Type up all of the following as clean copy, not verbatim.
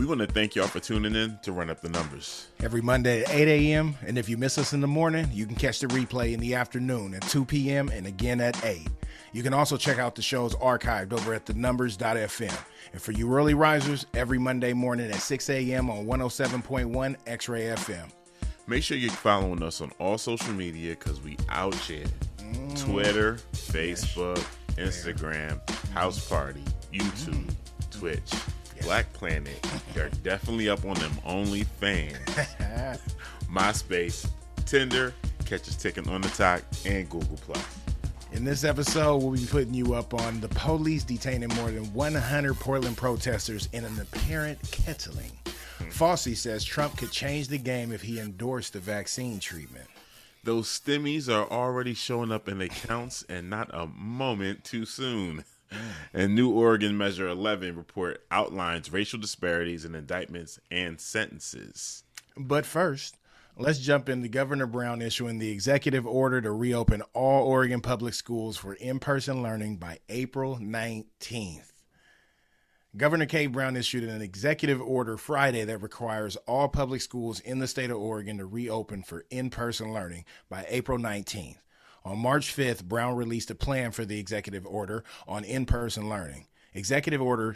We want to thank y'all for tuning in to Run Up the Numbers. Every Monday at 8 a.m. And if you miss us in the morning, you can catch the replay in the afternoon at 2 p.m. and again at 8. You can also check out the shows archived over at thenumbers.fm. And for you early risers, every Monday morning at 6 a.m. on 107.1 X-Ray FM. Make sure you're following us on all social media because we out here. Twitter, Facebook, Instagram, House Party, YouTube, Twitch, Black Planet. They're definitely up on them OnlyFans. MySpace, Tinder, Catch Us Ticking on the Talk, and Google+. In this episode, we'll be putting you up on the police detaining more than 100 Portland protesters in an apparent kettling. Fauci says Trump could change the game if he endorsed the vaccine treatment. Those stimmies are already showing up in accounts and not a moment too soon. And new Oregon Measure 11 report outlines racial disparities in indictments and sentences. But first, let's jump into Governor Brown issuing the executive order to reopen all Oregon public schools for in-person learning by April 19th. Governor Kate Brown issued an executive order Friday that requires all public schools in the state of Oregon to reopen for in-person learning by April 19th. On March 5th, Brown released a plan for the executive order on in-person learning. Executive Order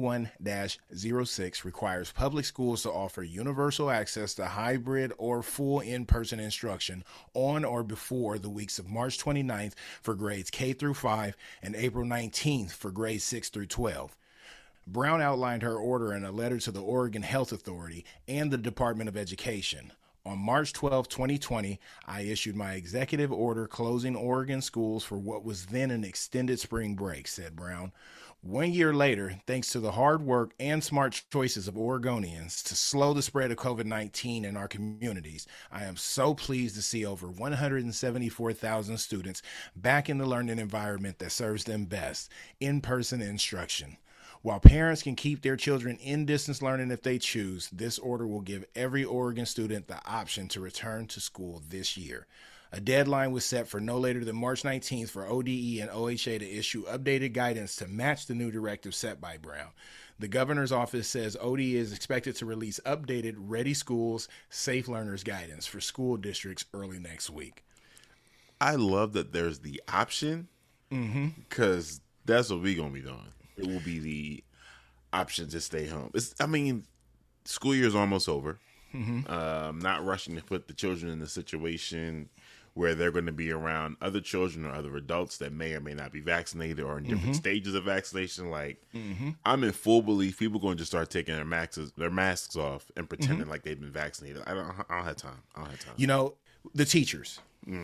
21-06 requires public schools to offer universal access to hybrid or full in-person instruction on or before the weeks of March 29th for grades K through 5 and April 19th for grades 6 through 12. Brown outlined her order in a letter to the Oregon Health Authority and the Department of Education. On March 12, 2020, I issued my executive order closing Oregon schools for what was then an extended spring break, said Brown. 1 year later, thanks to the hard work and smart choices of Oregonians to slow the spread of COVID-19 in our communities, I am so pleased to see over 174,000 students back in the learning environment that serves them best, in-person instruction. While parents can keep their children in distance learning if they choose, this order will give every Oregon student the option to return to school this year. A deadline was set for no later than March 19th for ODE and OHA to issue updated guidance to match the new directive set by Brown. The governor's office says ODE is expected to release updated Ready Schools, Safe Learners guidance for school districts early next week. I love that there's the option because that's what we're going to be doing. It will be the option to stay home. School year is almost over. Not rushing to put the children in a situation where they're going to be around other children or other adults that may or may not be vaccinated or in different stages of vaccination. I'm in full belief people are going to just start taking their masks off and pretending like they've been vaccinated. I don't have time. You know, the teachers.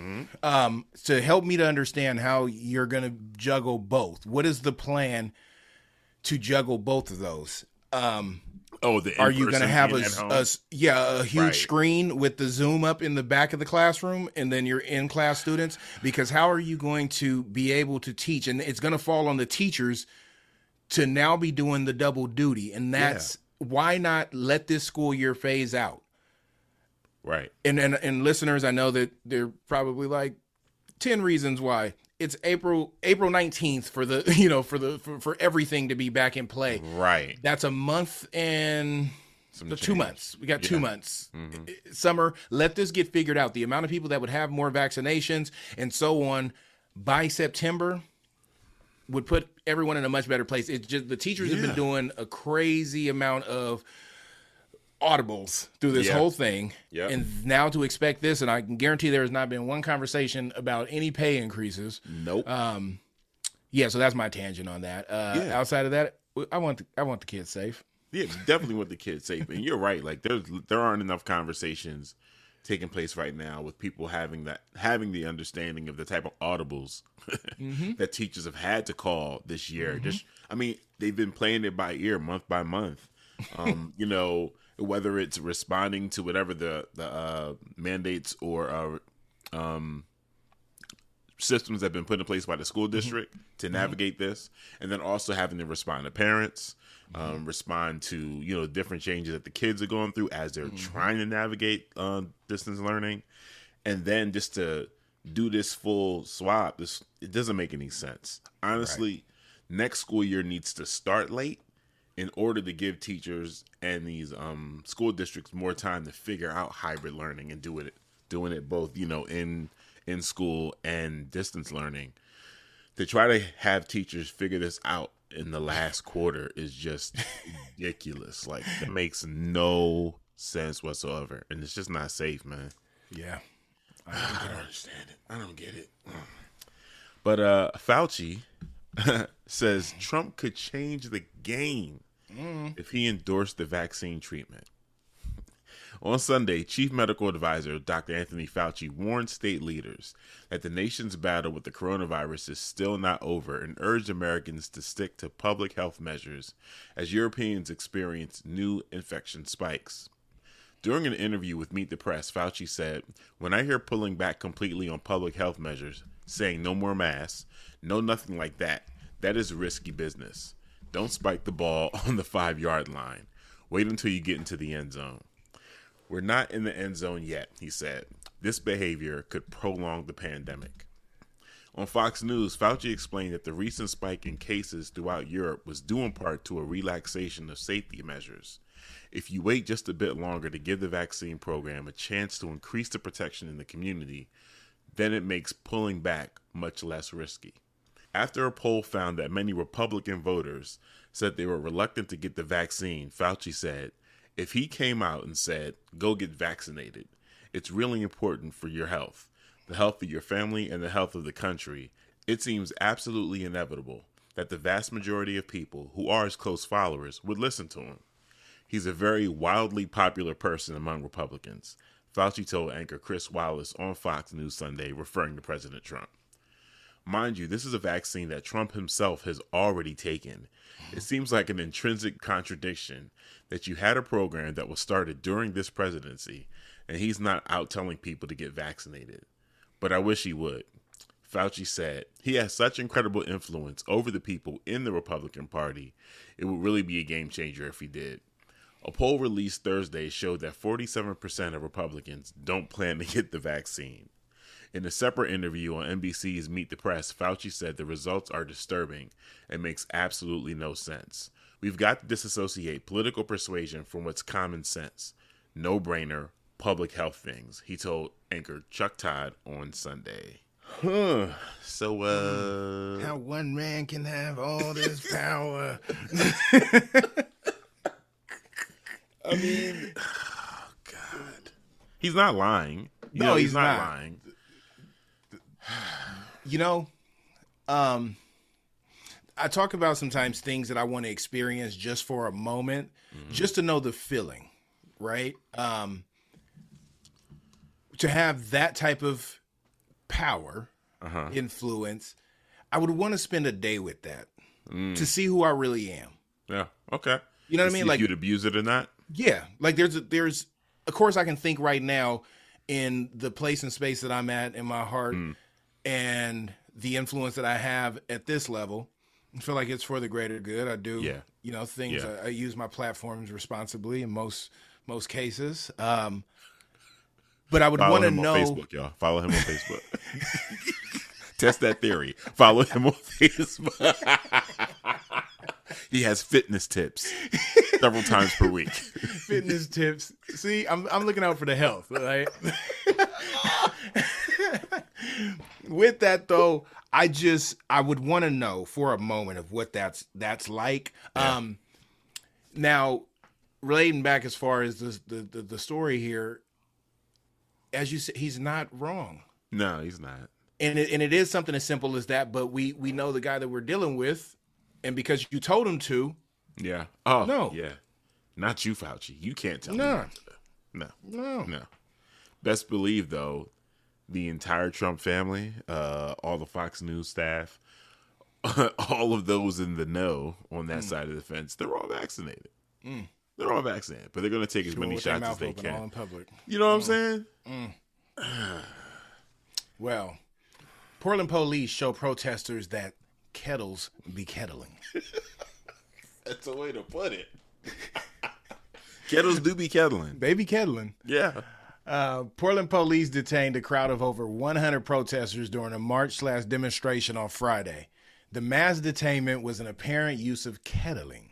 To help me to understand how you're going to juggle both. What is the plan to juggle both of those? Are you going to have a huge screen with the Zoom up in the back of the classroom and then your in-class students? Because how are you going to be able to teach? And it's going to fall on the teachers to now be doing the double duty. And that's why not let this school year phase out? Right. And listeners, I know that they're probably like 10 reasons why. It's April 19th for everything to be back in play. Right. That's a month and 2 months. We got 2 months. Summer, let this get figured out. The amount of people that would have more vaccinations and so on by September would put everyone in a much better place. It's just the teachers have been doing a crazy amount of audibles through this whole thing. And now to expect this, and I can guarantee there has not been one conversation about any pay increases. Nope. So that's my tangent on that. Outside of that, I want the kids safe. Yeah, definitely want the kids safe. And you're right. Like there aren't enough conversations taking place right now with people having the understanding of the type of audibles that teachers have had to call this year. They've been playing it by ear month by month. Whether it's responding to whatever the mandates or systems that have been put in place by the school district to navigate this, and then also having to respond to parents, respond to different changes that the kids are going through as they're trying to navigate distance learning, and then just to do this full swap, it doesn't make any sense. Honestly, next school year needs to start late in order to give teachers and these school districts more time to figure out hybrid learning and doing it both, in school and distance learning. To try to have teachers figure this out in the last quarter is just ridiculous. Like, it makes no sense whatsoever, and it's just not safe, man. Yeah. I don't understand it. I don't get it. But Fauci says Trump could change the game if he endorsed the vaccine treatment. On Sunday, Chief Medical Advisor Dr. Anthony Fauci warned state leaders that the nation's battle with the coronavirus is still not over and urged Americans to stick to public health measures as Europeans experience new infection spikes. During an interview with Meet the Press, Fauci said, "When I hear pulling back completely on public health measures, saying no more masks, no nothing like that, that is risky business. Don't spike the ball on the 5-yard line. Wait until you get into the end zone." "We're not in the end zone yet," he said. "This behavior could prolong the pandemic." On Fox News, Fauci explained that the recent spike in cases throughout Europe was due in part to a relaxation of safety measures. If you wait just a bit longer to give the vaccine program a chance to increase the protection in the community, then it makes pulling back much less risky. After a poll found that many Republican voters said they were reluctant to get the vaccine, Fauci said, "If he came out and said, 'Go get vaccinated,' it's really important for your health, the health of your family, and the health of the country, it seems absolutely inevitable that the vast majority of people who are his close followers would listen to him. He's a very wildly popular person among Republicans," Fauci told anchor Chris Wallace on Fox News Sunday, referring to President Trump. Mind you, this is a vaccine that Trump himself has already taken. It seems like an intrinsic contradiction that you had a program that was started during this presidency, and he's not out telling people to get vaccinated. But I wish he would. Fauci said, "He has such incredible influence over the people in the Republican Party. It would really be a game changer if he did." A poll released Thursday showed that 47% of Republicans don't plan to get the vaccine. In a separate interview on NBC's Meet the Press, Fauci said the results are disturbing and makes absolutely no sense. "We've got to disassociate political persuasion from what's common sense. No-brainer, public health things," he told anchor Chuck Todd on Sunday. So, How one man can have all this power. I mean, oh God. He's not lying. No, he's not lying. I talk about sometimes things that I want to experience just for a moment, just to know the feeling, right? To have that type of power, influence, I would want to spend a day with that to see who I really am. Yeah. Okay. You know what I mean? Like, Like, you'd abuse it or not? yeah, like there's, of course I can think right now in the place and space that I'm at in my heart and the influence that I have at this level. I feel like it's for the greater good. I do, things. Yeah. I use my platforms responsibly in most cases. But I would want to know. On Facebook, y'all. Follow him on Facebook. Test that theory. Follow him on Facebook. He has fitness tips several times per week. Fitness tips. See, I'm looking out for the health, right? With that though, I would want to know for a moment of what that's like. Yeah. Now, relating back as far as the story here, as you said, he's not wrong. No, he's not. And it is something as simple as that, but we know the guy that we're dealing with, and because you told him to. Yeah. Oh, No. Yeah. Not you, Fauci. You can't tell No. me not to. No. Best believe, though, the entire Trump family, all the Fox News staff, all of those in the know on that side of the fence, they're all vaccinated. They're all vaccinated, but they're going to take as many With their shots as mouth they open all can. in public. You know what I'm saying? Well, Portland police show protesters that kettles be kettling. That's a way to put it. Kettles do be kettling. They be kettling. Yeah. Portland police detained a crowd of over 100 protesters during a march/demonstration on Friday. The mass detainment was an apparent use of kettling,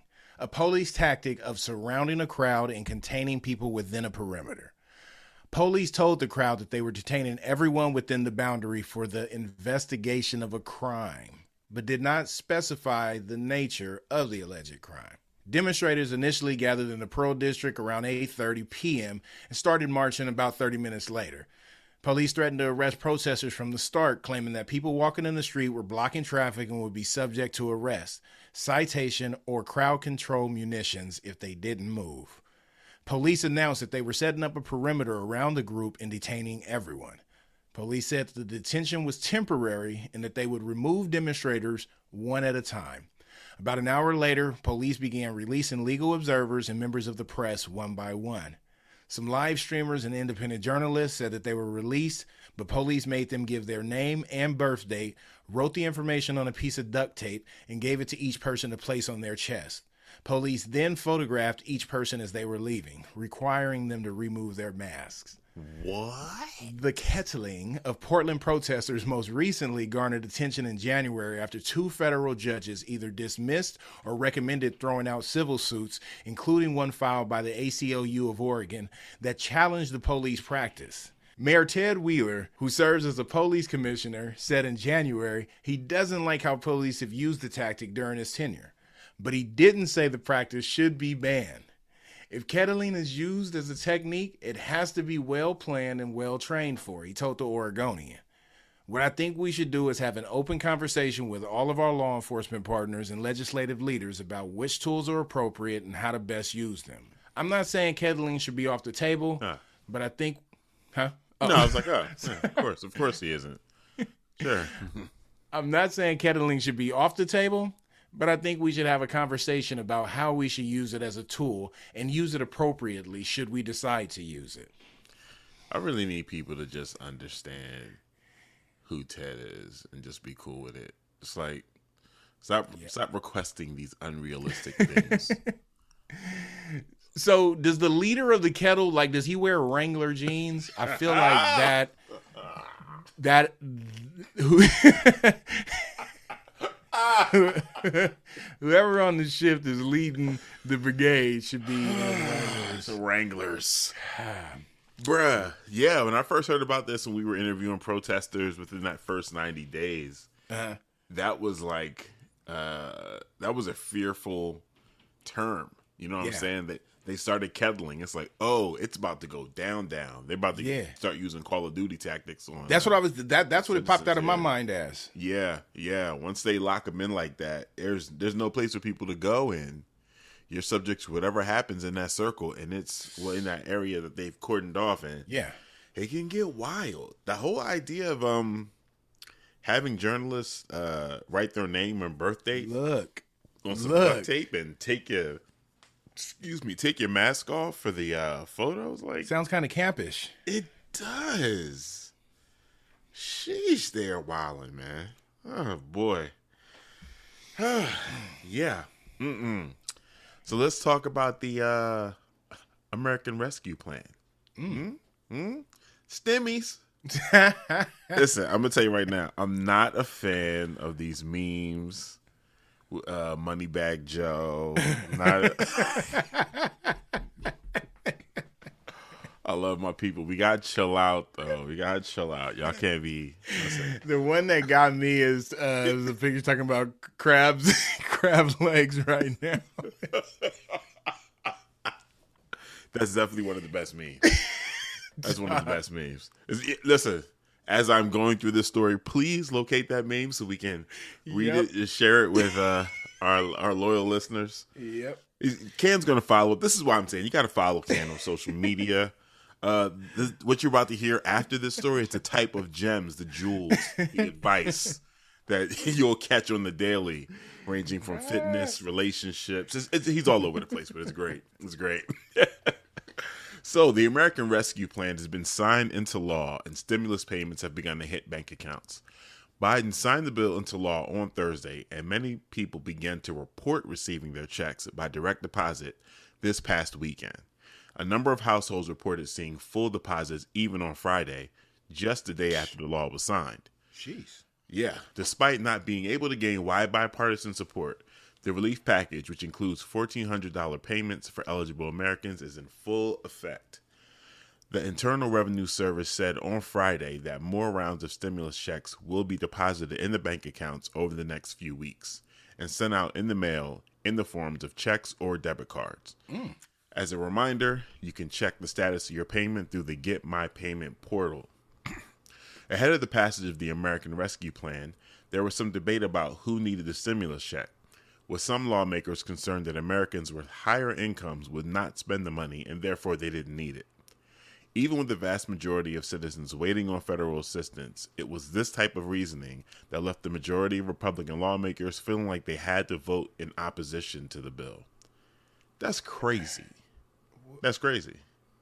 a police tactic of surrounding a crowd and containing people within a perimeter. Police told the crowd that they were detaining everyone within the boundary for the investigation of a crime, but did not specify the nature of the alleged crime. Demonstrators initially gathered in the Pearl District around 8:30 p.m. and started marching about 30 minutes later. Police threatened to arrest protesters from the start, claiming that people walking in the street were blocking traffic and would be subject to arrest, citation, or crowd control munitions if they didn't move. Police announced that they were setting up a perimeter around the group and detaining everyone. Police said that the detention was temporary and that they would remove demonstrators one at a time. About an hour later, police began releasing legal observers and members of the press one by one. Some live streamers and independent journalists said that they were released, but police made them give their name and birth date, wrote the information on a piece of duct tape, and gave it to each person to place on their chest. Police then photographed each person as they were leaving, requiring them to remove their masks. What? The kettling of Portland protesters most recently garnered attention in January after two federal judges either dismissed or recommended throwing out civil suits, including one filed by the ACLU of Oregon, that challenged the police practice. Mayor Ted Wheeler, who serves as a police commissioner, said in January he doesn't like how police have used the tactic during his tenure, but he didn't say the practice should be banned. If kettling is used as a technique, it has to be well planned and well trained for, he told the Oregonian. What I think we should do is have an open conversation with all of our law enforcement partners and legislative leaders about which tools are appropriate and how to best use them. I'm not saying kettling should be off the table, but I think... Huh? Oh. No, I was like, yeah, of course he isn't. Sure. I'm not saying kettling should be off the table, but I think we should have a conversation about how we should use it as a tool and use it appropriately should we decide to use it. I really need people to just understand who Ted is and just be cool with it. It's like, stop requesting these unrealistic things. So does the leader of the kettle, like, does he wear Wrangler jeans? I feel like whoever on the shift is leading the brigade should be Wranglers. Bruh. Yeah, when I first heard about this and we were interviewing protesters within that first 90 days, that was like, that was a fearful term. You know what I'm saying? That they started kettling. It's like, oh, it's about to go down. They're about to start using Call of Duty tactics on. That's what that's what it popped out of my mind as. Yeah. Once they lock them in like that, there's no place for people to go, and you're subject to whatever happens in that circle, and it's in that area that they've cordoned off, and it can get wild. The whole idea of having journalists write their name and birth date on some duct tape and take your mask off for the photos, like, sounds kind of campish. It does. Sheesh, they're wilding, man. Oh boy. Yeah. So let's talk about the American Rescue Plan. Stimmies. Listen, I'm gonna tell you right now, I'm not a fan of these memes. Moneybag Joe. I love my people. We gotta chill out, though. Y'all can't be. The one that got me is the picture talking about crab legs right now. That's definitely one of the best memes. That's one of the best memes. Listen, as I'm going through this story, please locate that meme so we can read it and share it with our loyal listeners. Yep. Can's going to follow it. This is why I'm saying you got to follow Can on social media. What you're about to hear after this story is the type of gems, the jewels, the advice that you'll catch on the daily, ranging from fitness, relationships. He's all over the place, but it's great. It's great. So the American Rescue Plan has been signed into law, and stimulus payments have begun to hit bank accounts. Biden signed the bill into law on Thursday, and many people began to report receiving their checks by direct deposit this past weekend. A number of households reported seeing full deposits even on Friday, just the day after the law was signed. Jeez. Yeah. Despite not being able to gain wide bipartisan support, The relief package, which includes $1,400 payments for eligible Americans, is in full effect. The Internal Revenue Service said on Friday that more rounds of stimulus checks will be deposited in the bank accounts over the next few weeks and sent out in the mail in the forms of checks or debit cards. As a reminder, you can check the status of your payment through the Get My Payment portal. Ahead of the passage of the American Rescue Plan, there was some debate about who needed a stimulus check, with some lawmakers concerned that Americans with higher incomes would not spend the money and therefore they didn't need it. Even with the vast majority of citizens waiting on federal assistance, it was this type of reasoning that left the majority of Republican lawmakers feeling like they had to vote in opposition to the bill. That's crazy. That's crazy.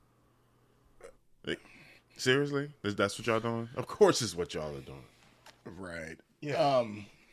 Like, seriously? That's what y'all doing? Of course it's what y'all are doing. Right. Yeah.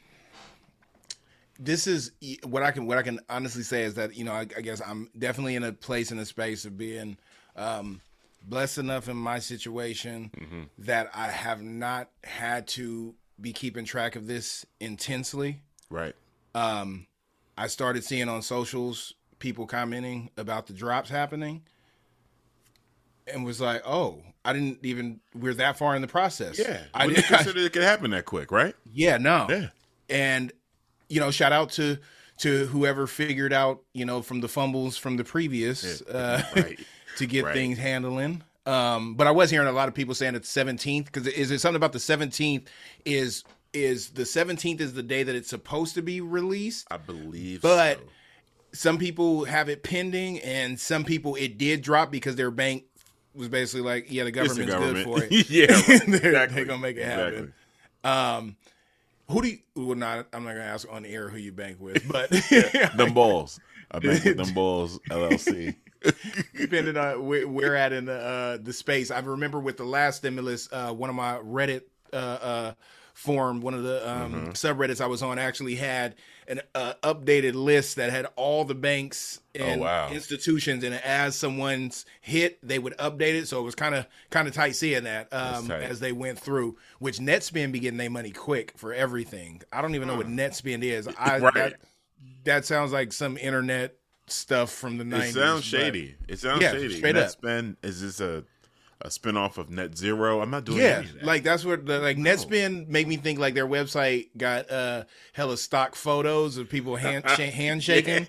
This is what I can honestly say is that, I guess I'm definitely in a place, in a space of being blessed enough in my situation that I have not had to be keeping track of this intensely. Right. I started seeing on socials people commenting about the drops happening and was like, oh, we're that far in the process. Yeah. I didn't consider it could happen that quick, right? Yeah, no. Yeah. And, shout out to whoever figured out, from the fumbles from the previous right. to get things handling. But I was hearing a lot of people saying it's 17th, because is it something about the 17th is the 17th is the day that it's supposed to be released? I believe but so. Some people have it pending, and some people it did drop because their bank was basically like, yeah, the government's good for it. Yeah, right. They're going to make it happen. Who do you, well, not, I'm not going to ask on the air who you bank with, but them balls. I bank with them balls LLC. Depending on where we're at in the space. I remember with the last stimulus, one of my Reddit forum, one of the subreddits I was on actually had an updated list that had all the banks and institutions, and as someone's hit, they would update it. So it was kind of tight seeing that as they went through. Which NetSpend be getting their money quick for everything. I don't even know what NetSpend is. That sounds like some internet stuff from the 90s. It sounds shady. Straight NetSpend, is this a spinoff of Net Zero? I'm not doing any of that. Like that's what NetSpend made me think. Like their website got hella stock photos of people handshaking.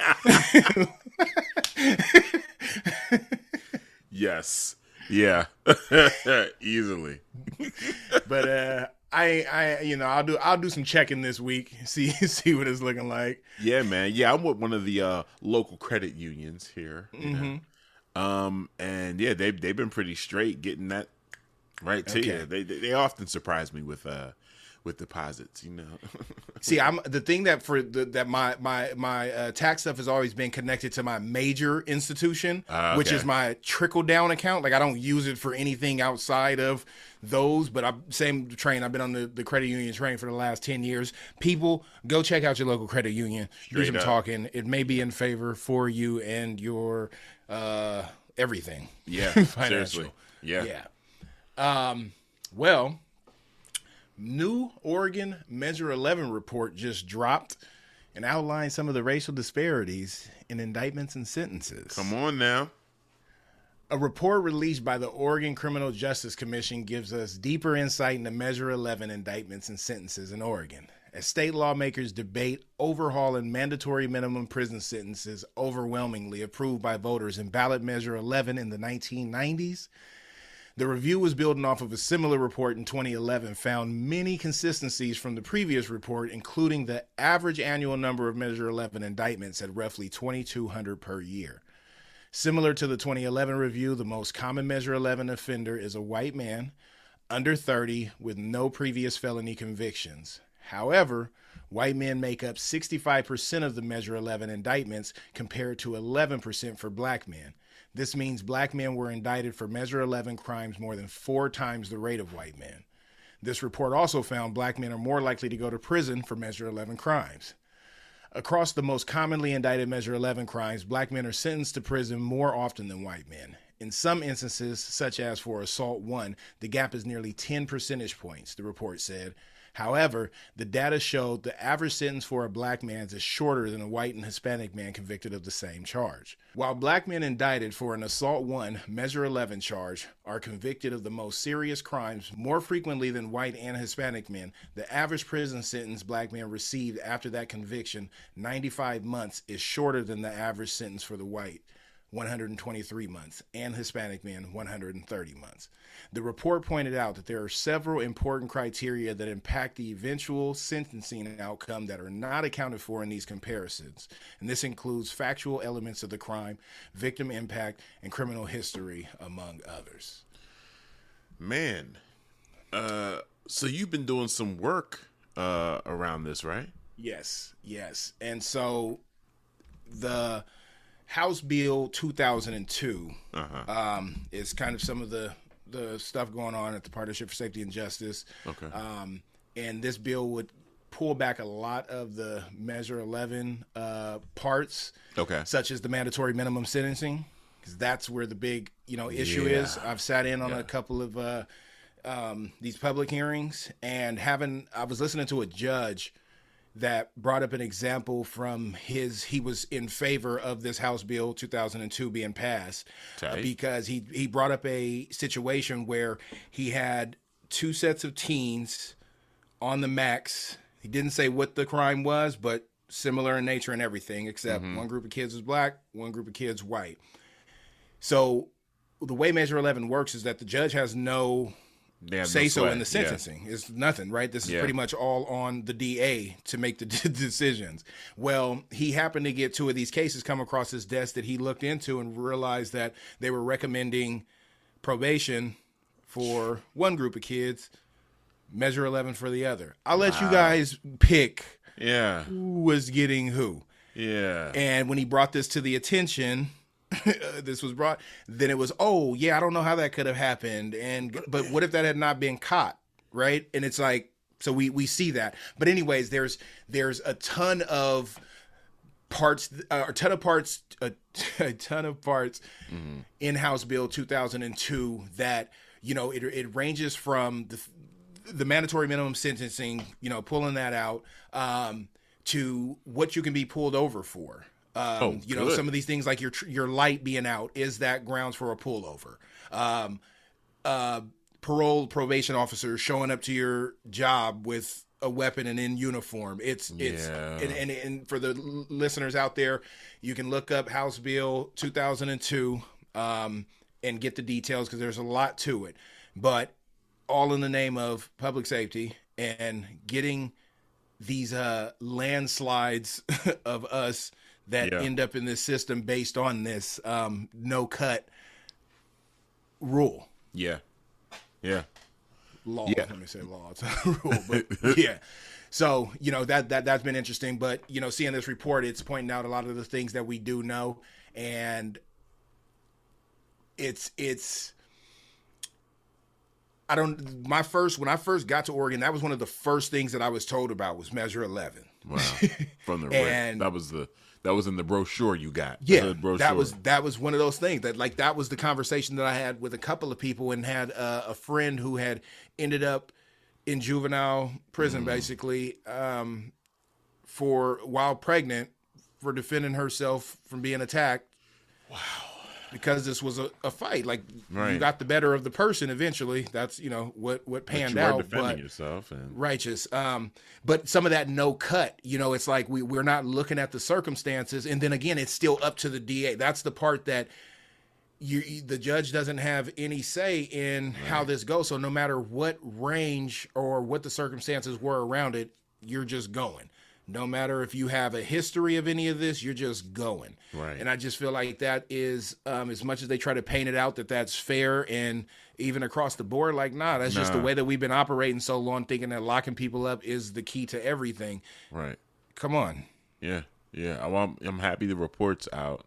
Yes. Yeah. Easily. But I'll do some checking this week. See what it's looking like. Yeah, man. Yeah, I'm with one of the local credit unions here. You know? And yeah, they've been pretty straight getting that right to you. They often surprise me with deposits, See, I'm the thing that my tax stuff has always been connected to my major institution, which is my trickle down account. Like I don't use it for anything outside of those, but same train. I've been on the credit union train for the last 10 years. People, go check out your local credit union. Do some talking. It may be in favor for you and your everything. Yeah, seriously. Yeah. Well, new Oregon Measure 11 report just dropped and outlined some of the racial disparities in indictments and sentences. Come on now. A report released by the Oregon Criminal Justice Commission gives us deeper insight into Measure 11 indictments and sentences in Oregon, as state lawmakers debate overhauling mandatory minimum prison sentences overwhelmingly approved by voters in ballot Measure 11 in the 1990s. The review was building off of a similar report in 2011, found many consistencies from the previous report, including the average annual number of Measure 11 indictments at roughly 2,200 per year. Similar to the 2011 review, the most common Measure 11 offender is a white man, under 30, with no previous felony convictions. However, white men make up 65% of the Measure 11 indictments compared to 11% for black men. This means black men were indicted for Measure 11 crimes more than 4 times the rate of white men. This report also found black men are more likely to go to prison for Measure 11 crimes. Across the most commonly indicted Measure 11 crimes, black men are sentenced to prison more often than white men. In some instances, such as for Assault 1, the gap is nearly 10 percentage points, the report said. However, the data showed the average sentence for a black man is shorter than a white and Hispanic man convicted of the same charge. While black men indicted for an Assault 1 Measure 11 charge are convicted of the most serious crimes more frequently than white and Hispanic men, the average prison sentence black men received after that conviction, 95 months, is shorter than the average sentence for the white, 123 months, and Hispanic men, 130 months. The report pointed out that there are several important criteria that impact the eventual sentencing outcome that are not accounted for in these comparisons, and this includes factual elements of the crime, victim impact, and criminal history, among others. Man, so you've been doing some work around this, right? Yes. And so House Bill 2002 is kind of some of the stuff going on at the Partnership for Safety and Justice. Okay. And this bill would pull back a lot of the Measure 11 parts, such as the mandatory minimum sentencing, because that's where the big issue is. I've sat in on a couple of these public hearings, and I was listening to a judge that brought up an example from he was in favor of this House Bill 2002 being passed because he brought up a situation where he had two sets of teens on the max. He didn't say what the crime was, but similar in nature and everything, except one group of kids was black, one group of kids white. So the way Measure 11 works is that the judge has no say-so in the sentencing. It's nothing, right? This is pretty much all on the DA to make the decisions. Well, he happened to get two of these cases come across his desk that he looked into and realized that they were recommending probation for one group of kids, Measure 11 for the other. I'll let you guys pick who was getting who. Yeah. And when he brought this to the attention... this was brought, then it was, I don't know how that could have happened, but what if that had not been caught, right? And it's like, so we see that, but anyways, there's a ton of parts in House Bill 2002 that it ranges from the mandatory minimum sentencing, pulling that out, to what you can be pulled over for. Some of these things like your light being out, is that grounds for a pullover? Probation officers showing up to your job with a weapon and in uniform. And for the listeners out there, you can look up House Bill 2002 and get the details because there's a lot to it, but all in the name of public safety and getting these landslides of us that end up in this system based on this no cut rule. Law. Let me say law. It's not a rule, but yeah. So, that's been interesting. But, seeing this report, it's pointing out a lot of the things that we do know. And when I first got to Oregon, that was one of the first things that I was told about was Measure 11. Wow. From the and that was in the brochure you got. Yeah, that was one of those things that was the conversation that I had with a couple of people, and had a friend who had ended up in juvenile prison basically while pregnant for defending herself from being attacked. Wow. Because this was a fight, you got the better of the person eventually. That's what panned out. You are defending yourself and righteous. But some of that no cut, it's like we're not looking at the circumstances, and then again, it's still up to the DA. That's the part that the judge doesn't have any say in how this goes. So no matter what range or what the circumstances were around it, you're just going. No matter if you have a history of any of this, you're just going. Right. And I just feel like that is, as much as they try to paint it out that that's fair and even across the board, that's just the way that we've been operating so long, thinking that locking people up is the key to everything. Right. Come on. Yeah. I'm happy the report's out.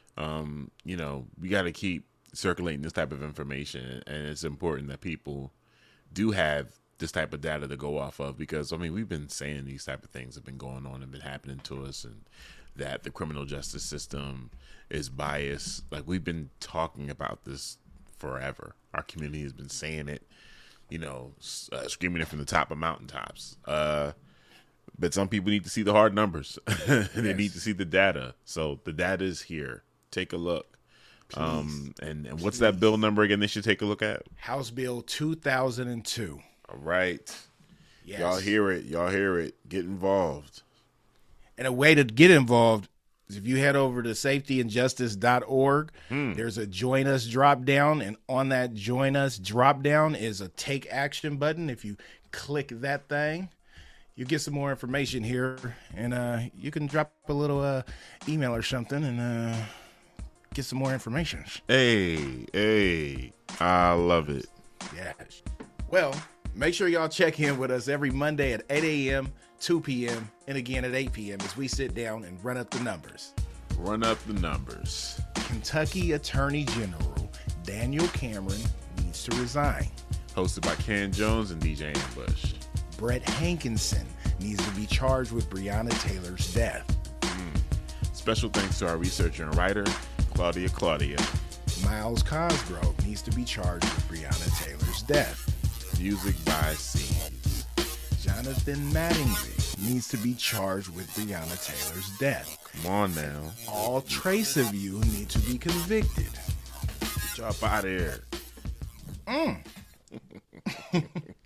We got to keep circulating this type of information, and it's important that people do have this type of data to go off of, because we've been saying these type of things have been going on and been happening to us, and that the criminal justice system is biased. We've been talking about this forever. Our community has been saying it screaming it from the top of mountaintops. But some people need to see the hard numbers. They need to see the data. So the data is here. Take a look. And what's that bill number again they should take a look at? House Bill 2002. All right. Yes. Y'all hear it. Get involved. And a way to get involved is if you head over to safetyandjustice.org, there's a Join Us drop down, and on that Join Us drop down is a Take Action button. If you click that thing, you get some more information here, and you can drop a little email or something and get some more information. Hey, I love it. Yes. Well, make sure y'all check in with us every Monday at 8 a.m., 2 p.m., and again at 8 p.m. as we sit down and run up the numbers. Kentucky Attorney General Daniel Cameron needs to resign. Hosted by Ken Jones and DJ Ambush. Brett Hankinson needs to be charged with Breonna Taylor's death. Special thanks to our researcher and writer, Claudia. Miles Cosgrove needs to be charged with Breonna Taylor's death. Music by Seeds. Jonathan Mattingly needs to be charged with Breonna Taylor's death. Come on now. All trace of you need to be convicted. Get y'all up out of here.